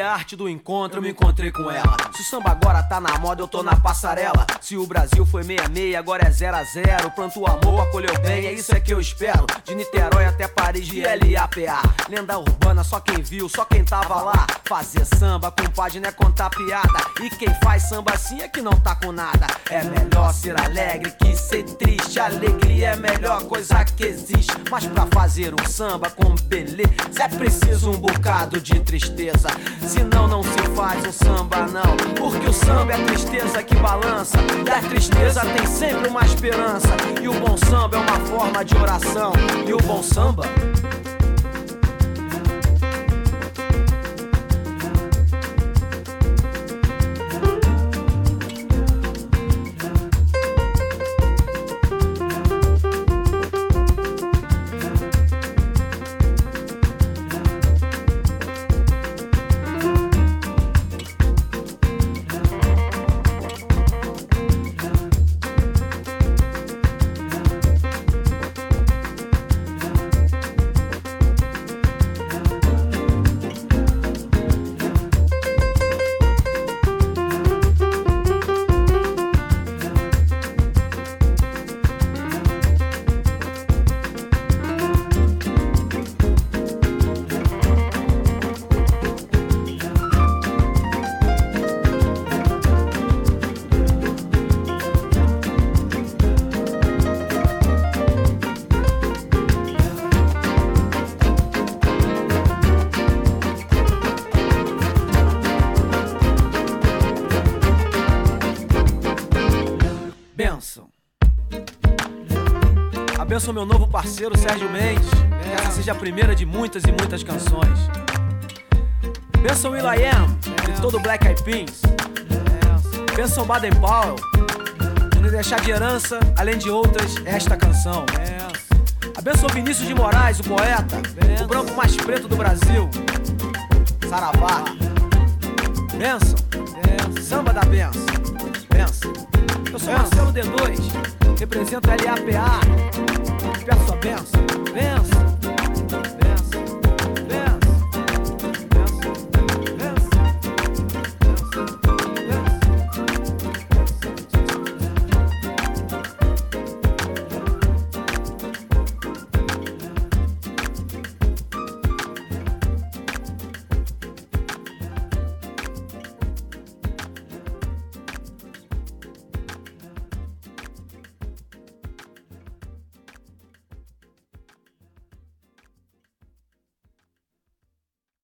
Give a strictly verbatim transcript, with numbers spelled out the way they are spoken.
a arte do encontro, eu me encontrei com ela. Se o samba agora tá na moda, eu tô na passarela. Se o Brasil foi meia a meia, agora é zero a zero. Planto o amor, acolheu bem, é isso é que eu espero. De Niterói até Paris, de L A P A. Lenda urbana, só quem viu, só quem tava lá. Fazer samba, compadre, não é contar piada. E quem faz samba assim é que não tá com nada. É melhor ser alegre que ser triste. Alegria é a melhor coisa que existe. Mas pra fazer um samba com beleza é preciso um bocado de tristeza. Senão não se faz um samba não. Porque o samba é a tristeza que balança. E a tristeza tem sempre uma esperança. E o bom samba é uma forma de oração. E o bom samba... Abençoa meu novo parceiro Sérgio Mendes, que essa seja a primeira de muitas e muitas canções. Benção Will I Am e todo o Black Eyed Peas. Benção Baden Powell, e nos deixar de herança, além de outras, esta canção. Abençoa Vinícius de Moraes, o poeta, o branco mais preto do Brasil. Saravá. Benção, samba da benção. Benção. Eu sou Marcelo D dois, represento a L A P A. Peço a benção, benção.